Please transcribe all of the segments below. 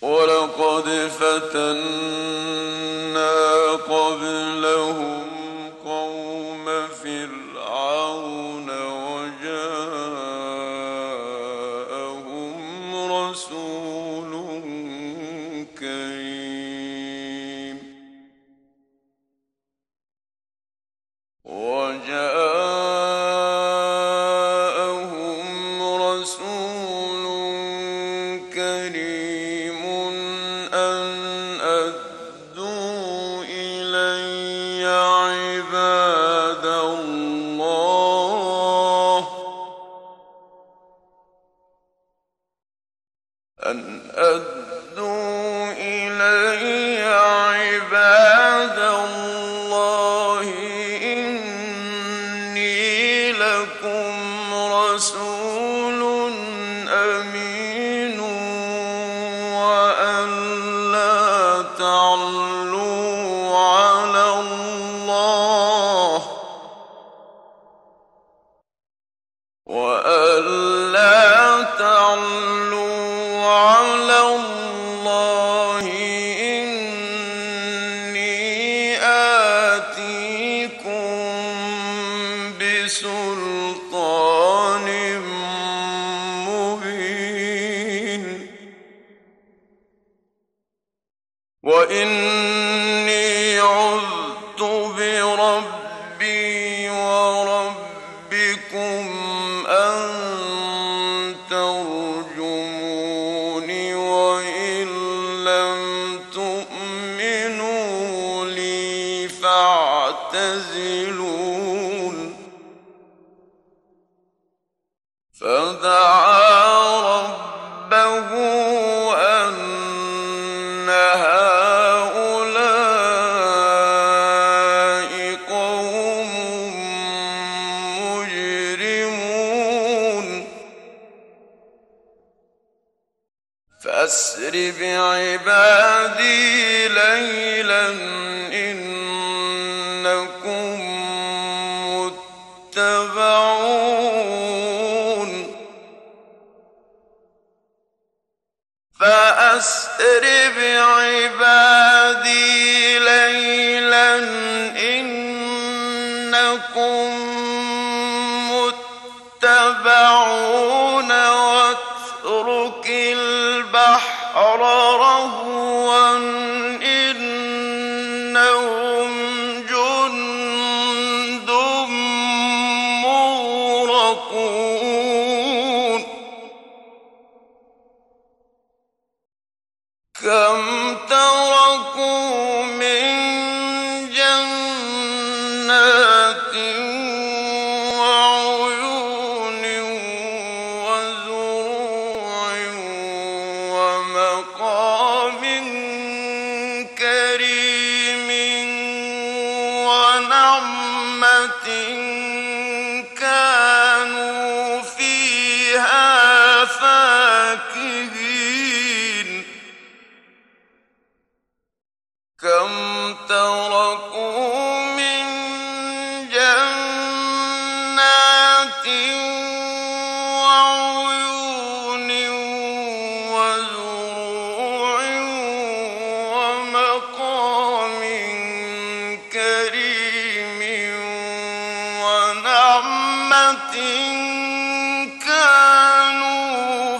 ولقد فتنا قبلهم قوم فرعون وجاءهم رسول كريم أن أدوا إلي عباد الله إني لكم رسول أمين وأن لا تعلوا على الله إني آتيكم بسلطان مبين وإني عذت بربي وربكم أن ترجموني وإن لم تؤمنوا لي فاعتزلون فدعا ربه أن هؤلاء قوم مجرمون فأسر بعبادي ليلا إنكم متبعون فأسر بعبادي ليلا إنكم متبعون واترك البحر رهوا إنهم جند مغرقون كم تركوا من جنات وعيون وزروع ومقام كريم ونعمة كانوا فيها فاكهين كم تركوا من جنات وعيون وزروع ومقام كريم ونعمة كانوا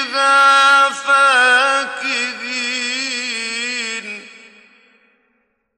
فيها فاكهين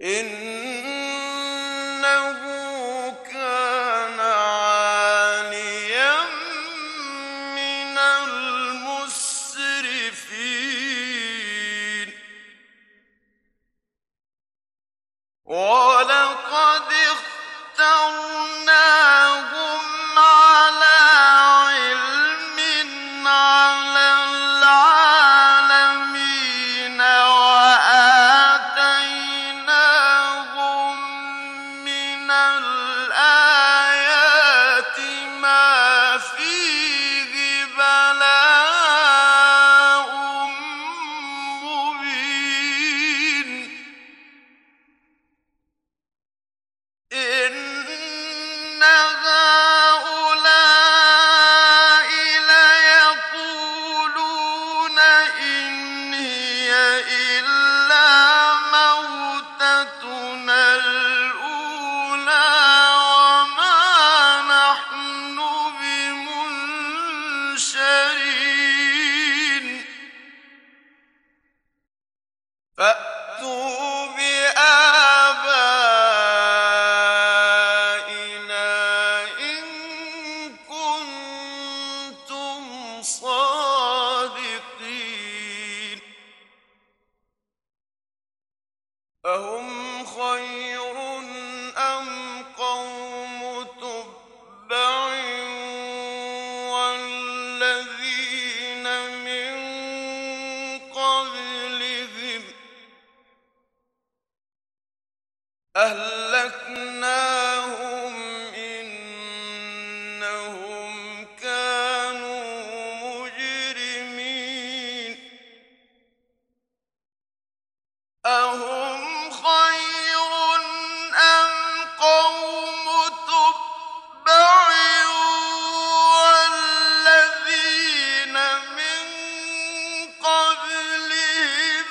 إنه كان عاليا من المسرفين ولقد اخترناهم على علم على العالمين وآتيناهم من الآيات ما فيه بلاء مبين إن هؤلاء ليقولون إن هي إلا موتتنا الأولى وما نحن بمنشرين فأتوا بآبائنا إن كنتم صادقين أهم خير أم قوم تبع والذين من قبلهم أهلكناهم إنهم كانوا مجرمين أهم خير أم قوم تبع والذين من قبلهم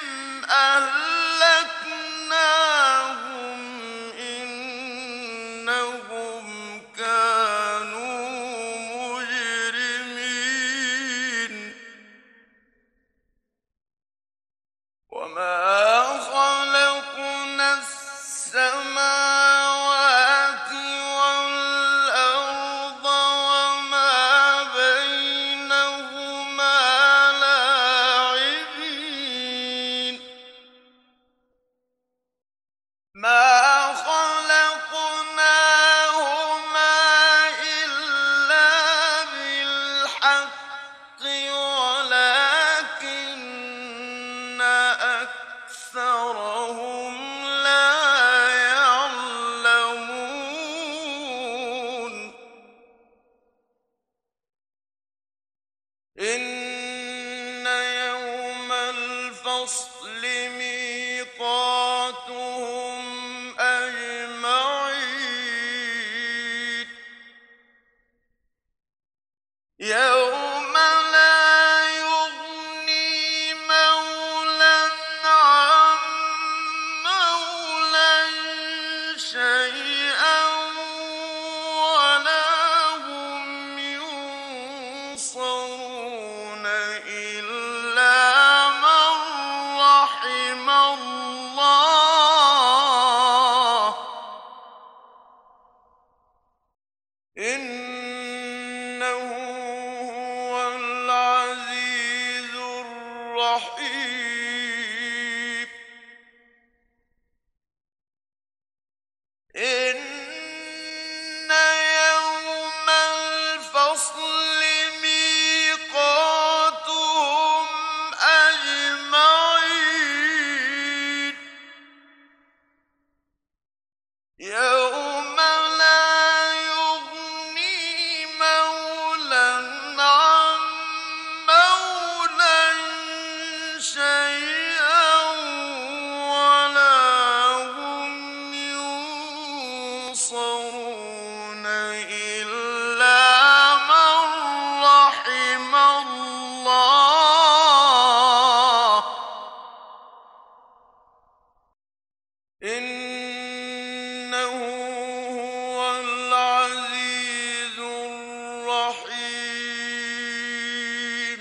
أهلكناهم إنهم كانوا مجرمين وما خلقنا السماوات والأرض وما بينهما لاعبين ما خلقناهما إلا بالحق ولكن أكثرهم لا يعلمون إن يوم الفصل ميقاتهم أجمعين يوم لا يغني مولى عن مولى شيئا ولا هم ينصرون إلا من رحم الله إنه هو العزيز الرحيم إن يوم الفصل ميقاتهم أجمعين يوم لا يغني مولى عن مولى شيئا ولا هم ينصرون إلا من رحم الله إنه هو العزيز الرحيم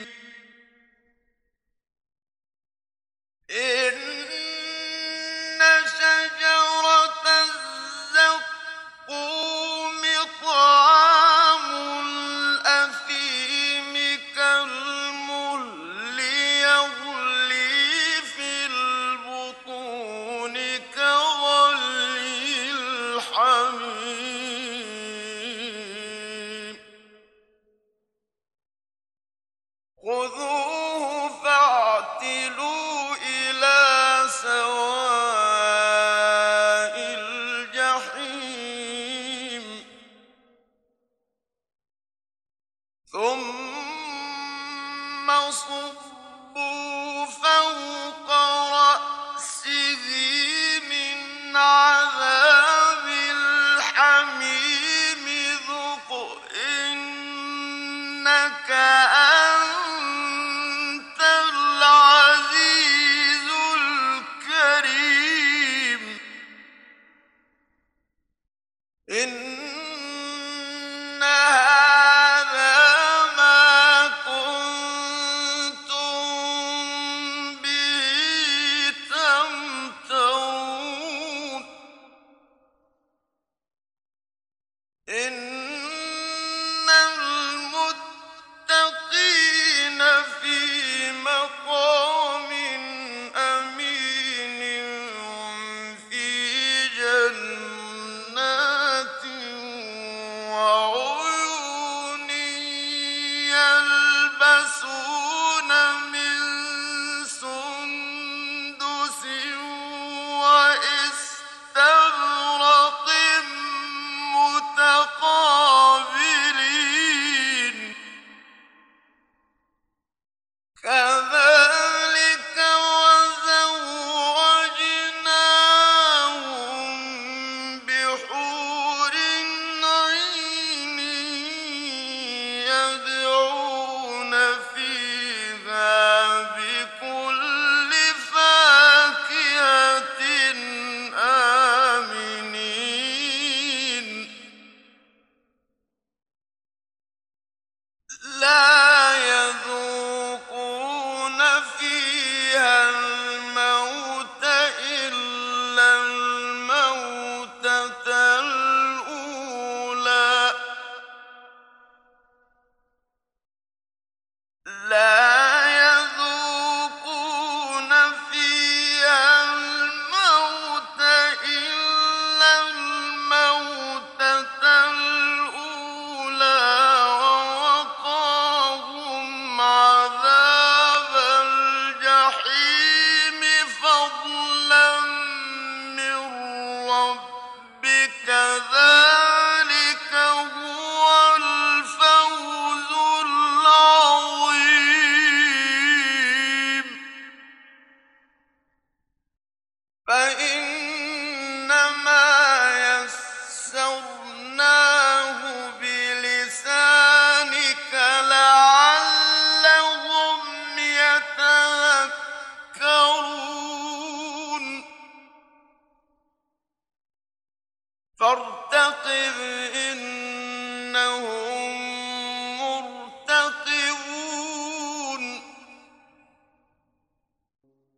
إن شجرة فيها الموت إلا الموتة الأولى لا يذوقون فيها الموت إلا الموتة الأولى ووقاهم عذاب الجحيم فضلا من ربك ذلك هو الفوز العظيم فإنما يسرناه بلسانك لعلهم يتذكرون فارتقب